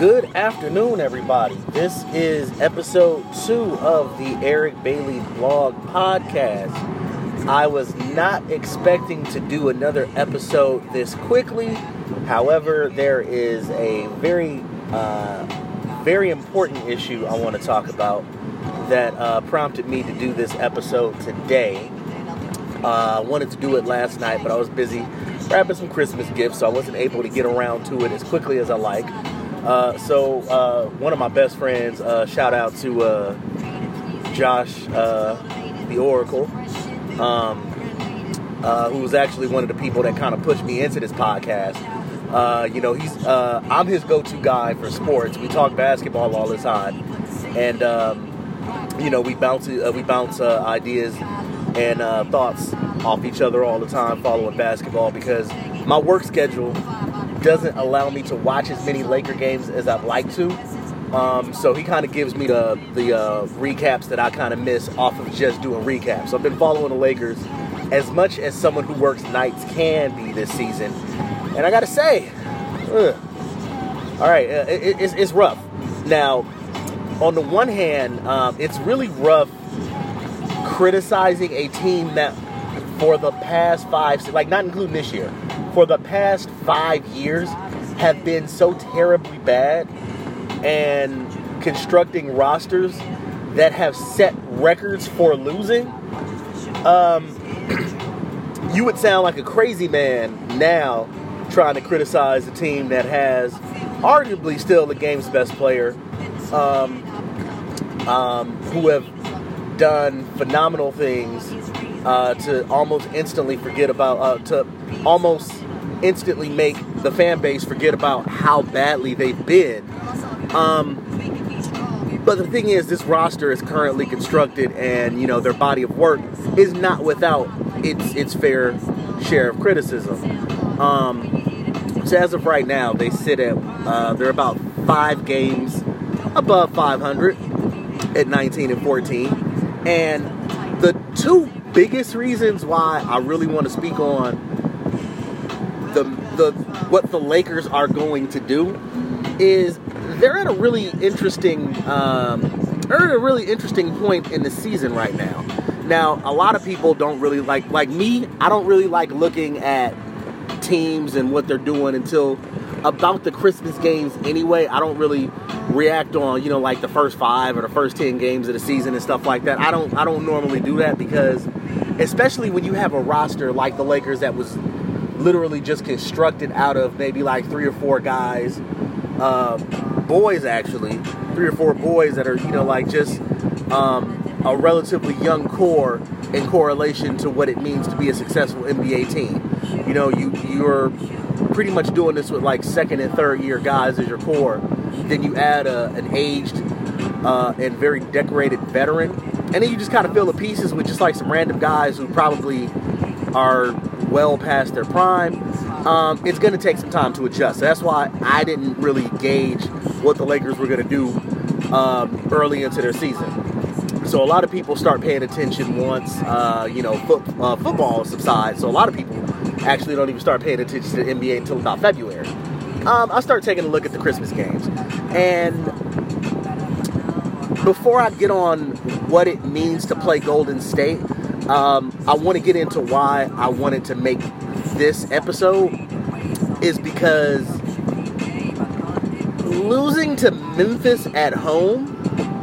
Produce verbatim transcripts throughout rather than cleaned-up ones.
Good afternoon, everybody. This is episode two of the Eric Bailey Blog Podcast. I was not expecting to do another episode this quickly. However, there is a very, uh, very important issue I want to talk about that uh, prompted me to do this episode today. Uh, I wanted to do it last night, but I was busy wrapping some Christmas gifts, so I wasn't able to get around to it as quickly as I like. Uh, so uh, one of my best friends, uh, shout out to uh, Josh, uh, the Oracle, um, uh, who was actually one of the people that kind of pushed me into this podcast. Uh, you know, he's uh, I'm his go-to guy for sports. We talk basketball all the time, and um, you know, we bounce uh, we bounce uh, ideas and uh, thoughts off each other all the time following basketball because my work schedule doesn't allow me to watch as many Laker games as I'd like to. Um, so he kind of gives me the the uh, recaps that I kind of miss off of just doing recaps. So I've been following the Lakers as much as someone who works nights can be this season. And I got to say, ugh. all right, uh, it, it's, it's rough. Now, on the one hand, um, it's really rough criticizing a team that for the past five, like not including this year, for the past five years have been so terribly bad and constructing rosters that have set records for losing. Um, you would sound like a crazy man now trying to criticize a team that has arguably still the game's best player, um, um, who have done phenomenal things uh, to almost instantly forget about, uh, to almost instantly make the fan base forget about how badly they've been. Um, but the thing is, this roster is currently constructed, and you know their body of work is not without its its fair share of criticism. Um, so as of right now, they sit at uh, they're about five games above five hundred at nineteen and fourteen, and the two biggest reasons why I really want to speak on the the what the Lakers are going to do is they're at a really interesting um, they're at a really interesting point in the season right now. Now, a lot of people don't really like like me. I don't really like looking at teams and what they're doing until about the Christmas games anyway. I don't really react on, you know, like the first five or the first ten games of the season and stuff like that. I don't I don't normally do that because especially when you have a roster like the Lakers that was literally just constructed out of maybe like three or four guys, uh, boys actually, three or four boys that are, you know, like just um, a relatively young core in correlation to what it means to be a successful N B A team. You know, you, you're pretty much doing this with like second and third year guys as your core. Then you add a, an aged uh, and very decorated veteran. And then you just kind of fill the pieces with just like some random guys who probably are well past their prime. Um, it's going to take some time to adjust. So that's why I didn't really gauge what the Lakers were going to do um, early into their season. So a lot of people start paying attention once, uh, you know, foot, uh, football subsides. So a lot of people actually don't even start paying attention to the N B A until about February. Um, I start taking a look at the Christmas games. And before I get on what it means to play Golden State, um, I want to get into why I wanted to make this episode is because losing to Memphis at home,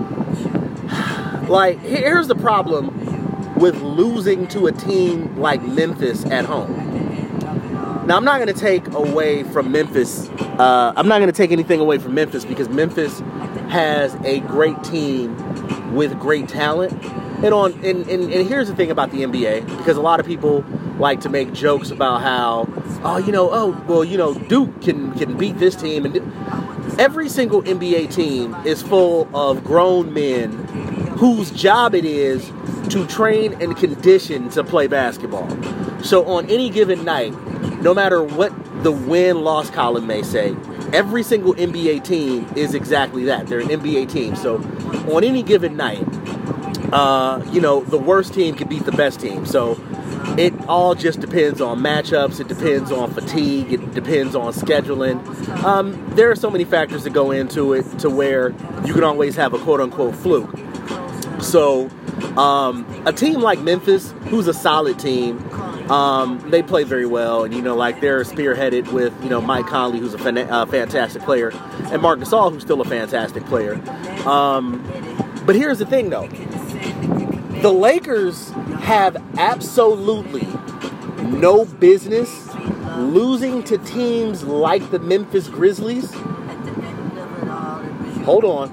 like, here's the problem with losing to a team like Memphis at home. Now, I'm not going to take away from Memphis. Uh, I'm not going to take anything away from Memphis because Memphis has a great team with great talent. And on and, and, and here's the thing about the N B A, because a lot of people like to make jokes about how, oh, you know, oh, well, you know, Duke can, can beat this team. And every single N B A team is full of grown men whose job it is to train and condition to play basketball. So on any given night, no matter what the win-loss column may say, every single N B A team is exactly that. They're an N B A team. So on any given night, uh, you know, the worst team can beat the best team. So it all just depends on matchups. It depends on fatigue. It depends on scheduling. Um, there are so many factors that go into it to where you can always have a quote-unquote fluke. So um, a team like Memphis, who's a solid team, um, they play very well. And, you know, like they're spearheaded with, you know, Mike Conley, who's a fan- uh, fantastic player, and Marc Gasol, who's still a fantastic player. Um, but here's the thing, though. The Lakers have absolutely no business losing to teams like the Memphis Grizzlies. Hold on.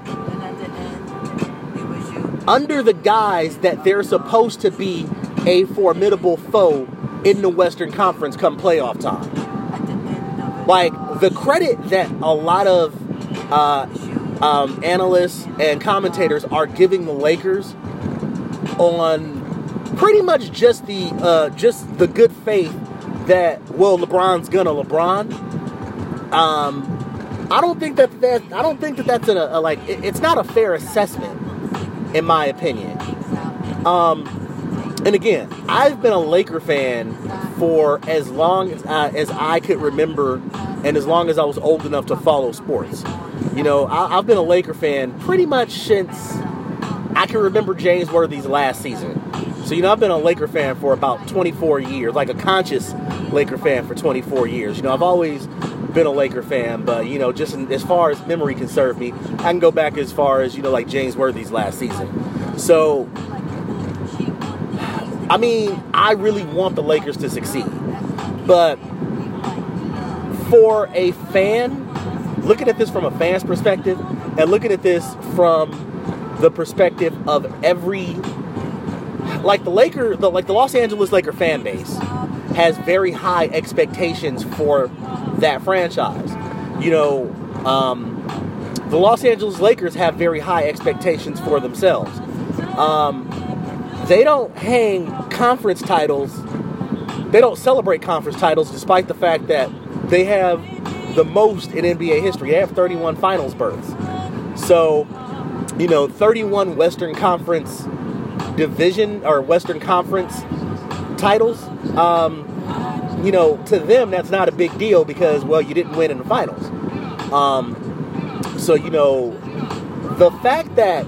Under the guise that they're supposed to be a formidable foe in the Western Conference come playoff time. Like, the credit that a lot of uh, um, analysts and commentators are giving the Lakers on pretty much just the uh, just the good faith that, well, LeBron's gonna LeBron. Um, I don't think that that I don't think that that's a, a like it, it's not a fair assessment, in my opinion. Um, and again, I've been a Laker fan for as long as uh, as I could remember, and as long as I was old enough to follow sports. You know, I, I've been a Laker fan pretty much since I can remember James Worthy's last season. So, you know, I've been a Laker fan for about twenty-four years, like a conscious Laker fan for twenty-four years. You know, I've always been a Laker fan, but, you know, just in, as far as memory can serve me, I can go back as far as, you know, like James Worthy's last season. So, I mean, I really want the Lakers to succeed. But for a fan, looking at this from a fan's perspective, and looking at this from the perspective of every, like the Laker, the, like the Los Angeles Laker fan base has very high expectations for that franchise. You know, um, the Los Angeles Lakers have very high expectations for themselves. Um, they don't hang conference titles. They don't celebrate conference titles, despite the fact that they have the most in N B A history. They have thirty-one finals berths. So, you know, thirty-one Western Conference division or Western Conference titles, um, you know, to them, that's not a big deal because, well, you didn't win in the finals. Um, so, you know, the fact that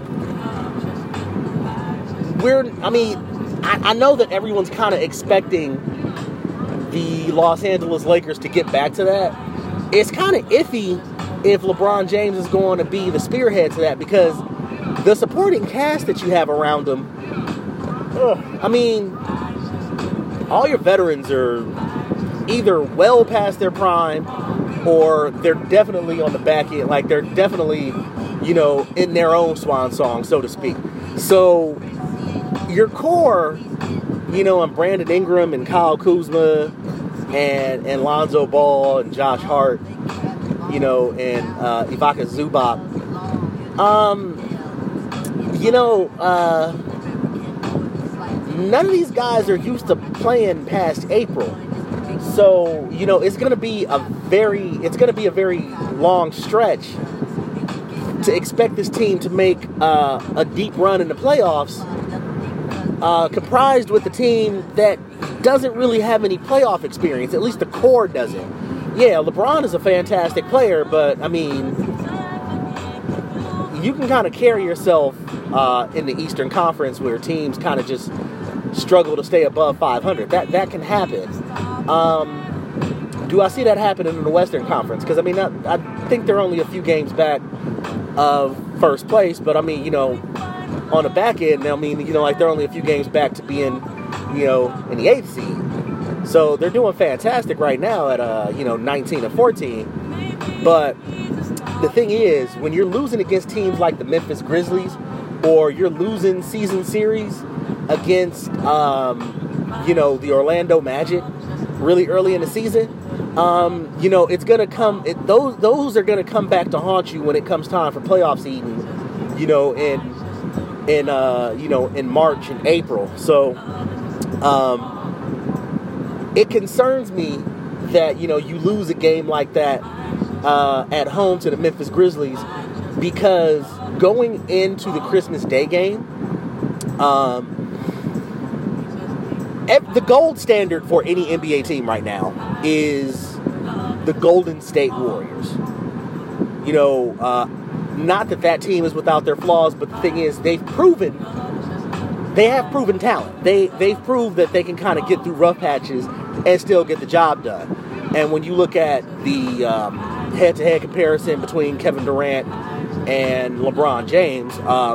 we're, I mean, I, I know that everyone's kind of expecting the Los Angeles Lakers to get back to that. It's kind of iffy if LeBron James is going to be the spearhead to that, because the supporting cast that you have around him, ugh, I mean, all your veterans are either well past their prime or they're definitely on the back end. Like, they're definitely, you know, in their own swan song, so to speak. So your core, you know, and Brandon Ingram and Kyle Kuzma and, and Lonzo Ball and Josh Hart, you know, and uh, Ivica Zubac, um, you know, uh, none of these guys are used to playing past April. So, you know, it's going to be a very, it's going to be a very long stretch to expect this team to make uh, a deep run in the playoffs, uh, comprised with a team that doesn't really have any playoff experience. At least the core doesn't. Yeah, LeBron is a fantastic player, but, I mean, you can kind of carry yourself uh, in the Eastern Conference where teams kind of just struggle to stay above five hundred. That that can happen. Um, do I see that happening in the Western Conference? Because, I mean, I, I think they're only a few games back of first place, but, I mean, you know, on the back end, I mean, you know, like they're only a few games back to being, you know, in the eighth seed. So they're doing fantastic right now at, uh, you know, nineteen and fourteen. But the thing is, when you're losing against teams like the Memphis Grizzlies, or you're losing season series against, um, you know, the Orlando Magic really early in the season, um, you know, it's going to come, it, those those are going to come back to haunt you when it comes time for playoff seeding, you know, in, in uh, you know, in March and April. So, um, it concerns me that, you know, you lose a game like that uh, at home to the Memphis Grizzlies, because going into the Christmas Day game, um, the gold standard for any N B A team right now is the Golden State Warriors. You know, uh, not that that team is without their flaws, but the thing is, they've proven, they have proven talent. They, they've proved that they can kind of get through rough patches and still get the job done. And when you look at the um, head-to-head comparison between Kevin Durant and LeBron James,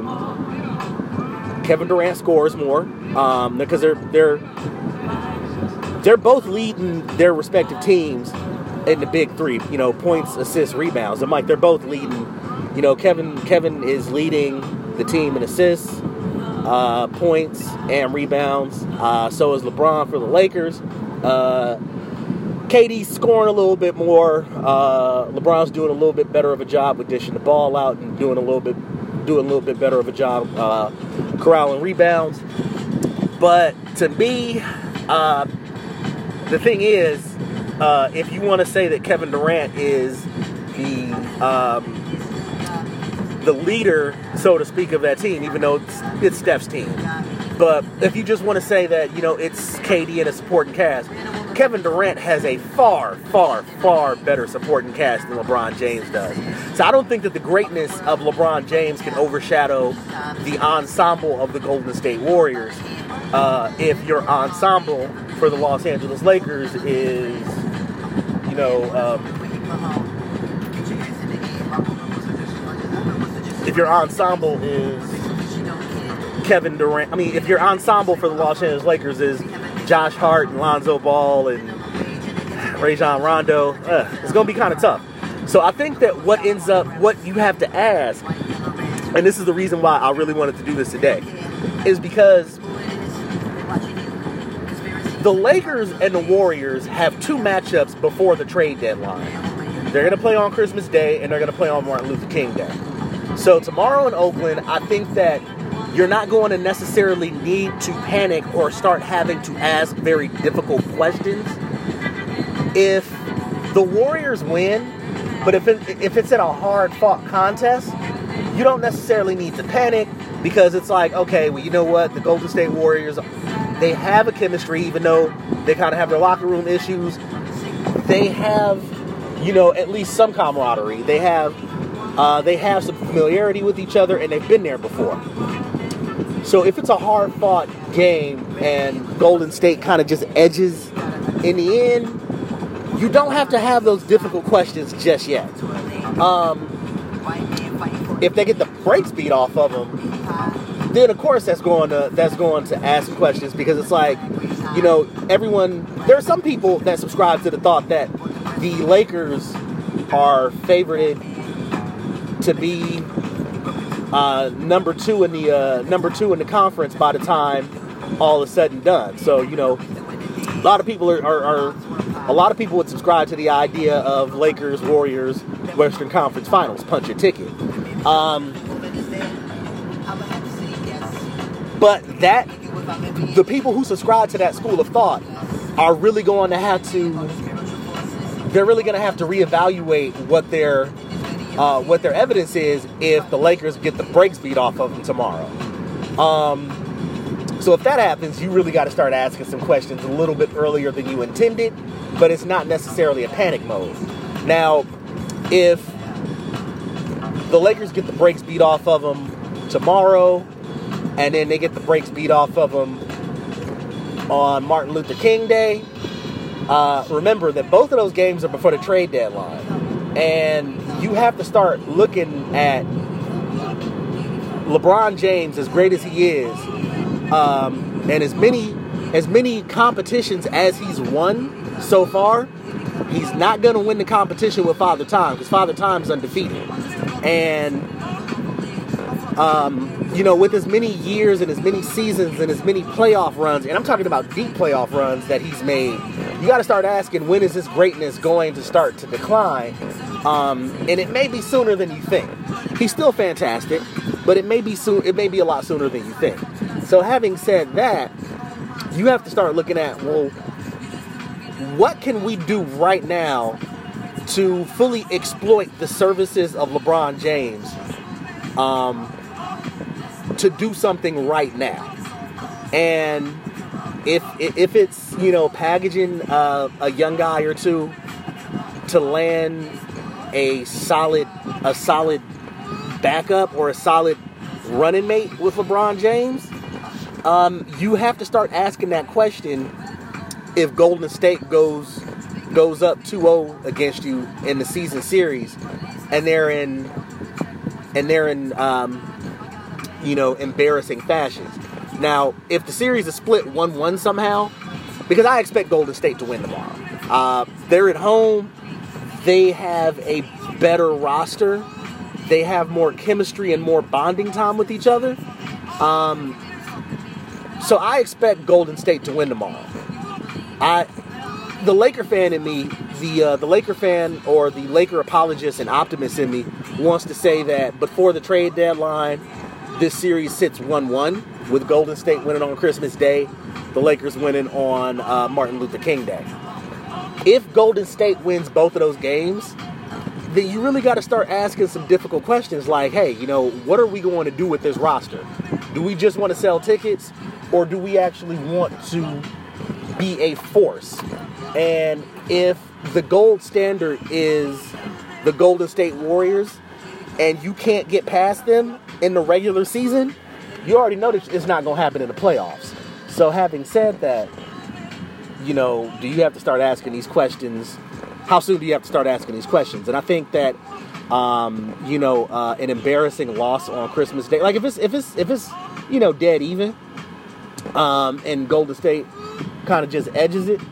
um, Kevin Durant scores more um, because they're they're they're both leading their respective teams in the big three. You know, points, assists, rebounds. I'm like they're both leading. You know, Kevin Kevin is leading the team in assists, uh, points, and rebounds. Uh, so is LeBron for the Lakers. Uh, K D's scoring a little bit more. Uh, LeBron's doing a little bit better of a job with dishing the ball out and doing a little bit doing a little bit better of a job uh, corralling rebounds. But to me, uh, the thing is, uh, if you want to say that Kevin Durant is the um, the leader, so to speak, of that team, even though it's, it's Steph's team. But if you just want to say that, you know, it's K D and a supporting cast, Kevin Durant has a far, far, far better supporting cast than LeBron James does. So I don't think that the greatness of LeBron James can overshadow the ensemble of the Golden State Warriors. Uh, if your ensemble for the Los Angeles Lakers is, you know, um, if your ensemble is Kevin Durant, I mean, if your ensemble for the Los Angeles Lakers is Josh Hart and Lonzo Ball and Rajon Rondo, uh, it's going to be kind of tough. So I think that what ends up, what you have to ask, and this is the reason why I really wanted to do this today, is because the Lakers and the Warriors have two matchups before the trade deadline. They're going to play on Christmas Day and they're going to play on Martin Luther King Day. So tomorrow in Oakland, I think that you're not going to necessarily need to panic or start having to ask very difficult questions. If the Warriors win, but if it, if it's in a hard-fought contest, you don't necessarily need to panic because it's like, okay, well, you know what? The Golden State Warriors, they have a chemistry, even though they kind of have their locker room issues. They have, you know, at least some camaraderie. They have... Uh, they have some familiarity with each other, and they've been there before. So if it's a hard-fought game and Golden State kind of just edges in the end, you don't have to have those difficult questions just yet. Um, if they get the brakes beat off of them, then of course that's going to that's going to ask questions because it's like, you know, everyone. There are some people that subscribe to the thought that the Lakers are favorited to be uh, number two in the uh, number two in the conference by the time all is said and done. So you know, a lot of people are, are, are a lot of people would subscribe to the idea of Lakers Warriors Western Conference Finals, punch your ticket. Um, but that the people who subscribe to that school of thought are really going to have to. They're really going to have to reevaluate what their Uh, what their evidence is if the Lakers get the brakes beat off of them tomorrow. Um, so if that happens, you really got to start asking some questions a little bit earlier than you intended, but it's not necessarily a panic mode. Now, if the Lakers get the brakes beat off of them tomorrow, and then they get the brakes beat off of them on Martin Luther King Day, uh, remember that both of those games are before the trade deadline. And you have to start looking at LeBron James, as great as he is, um, and as many as many competitions as he's won so far. He's not going to win the competition with Father Time because Father Time's undefeated. And um, you know, with as many years and as many seasons and as many playoff runs, and I'm talking about deep playoff runs that he's made, you got to start asking, when is this greatness going to start to decline? Um, and it may be sooner than you think. He's still fantastic, but it may be soon. It may be a lot sooner than you think. So having said that, you have to start looking at, well, what can we do right now to fully exploit the services of LeBron James um, to do something right now? And if if it's, you know, packaging uh, a young guy or two to land a solid a solid backup or a solid running mate with LeBron James, um, you have to start asking that question if Golden State goes goes up two oh against you in the season series, and they're in and they're in um, you know, embarrassing fashions. Now, if the series is split one one somehow, because I expect Golden State to win tomorrow. Uh, they're at home. They have a better roster. They have more chemistry and more bonding time with each other. Um, so I expect Golden State to win tomorrow. I, the Laker fan in me, the uh, the Laker fan or the Laker apologist and optimist in me wants to say that before the trade deadline, this series sits one one with Golden State winning on Christmas Day, the Lakers winning on uh, Martin Luther King Day. If Golden State wins both of those games, then you really got to start asking some difficult questions like, hey, you know, what are we going to do with this roster? Do we just want to sell tickets, or do we actually want to be a force? And if the gold standard is the Golden State Warriors and you can't get past them in the regular season, you already know that it's not going to happen in the playoffs. So having said that, you know, do you have to start asking these questions? How soon do you have to start asking these questions? And I think that, um, you know, uh, an embarrassing loss on Christmas Day, like if it's if it's if it's you know dead even, um, and Golden State kind of just edges it,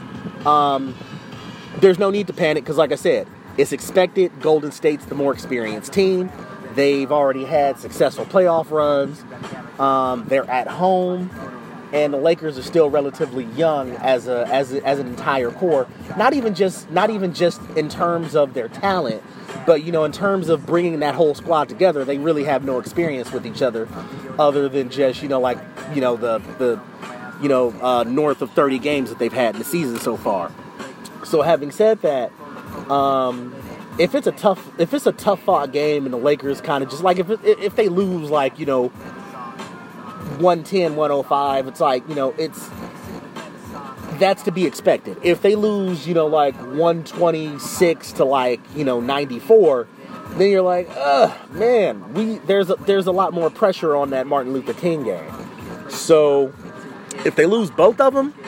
um, there's no need to panic because, like I said, it's expected. Golden State's the more experienced team. They've already had successful playoff runs. Um, they're at home. And the Lakers are still relatively young as a as a, as an entire core. Not even just not even just in terms of their talent, but you know, in terms of bringing that whole squad together, they really have no experience with each other, other than just you know like you know the the you know uh, north of thirty games that they've had in the season so far. So having said that, um, if it's a tough if it's a tough fought game and the Lakers kind of just like if it, if they lose like you know. one ten, one oh five, it's like, you know, it's, that's to be expected. If they lose, you know, like one twenty-six to like, you know, ninety-four, then you're like, ugh, man, we, there's a, there's a lot more pressure on that Martin Luther King game. So, if they lose both of them,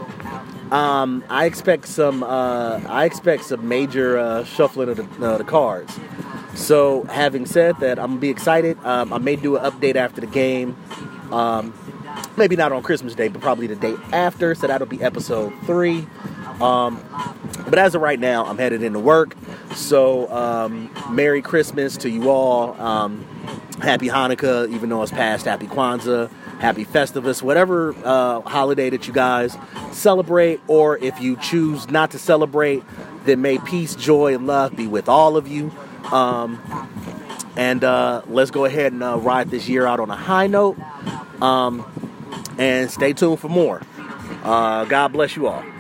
um, I expect some, uh, I expect some major, uh, shuffling of the, uh, the cards. So, having said that, I'm gonna be excited. Um, I may do an update after the game. Um, maybe not on Christmas Day, but probably the day after. So that'll be episode three. Um, but as of right now, I'm headed into work. So um, Merry Christmas to you all. Um, Happy Hanukkah, even though it's past. Happy Kwanzaa. Happy Festivus. Whatever uh, holiday that you guys celebrate, or if you choose not to celebrate, then may peace, joy, and love be with all of you. Um, and uh, let's go ahead and uh, ride this year out on a high note. Um, and stay tuned for more. Uh, God bless you all.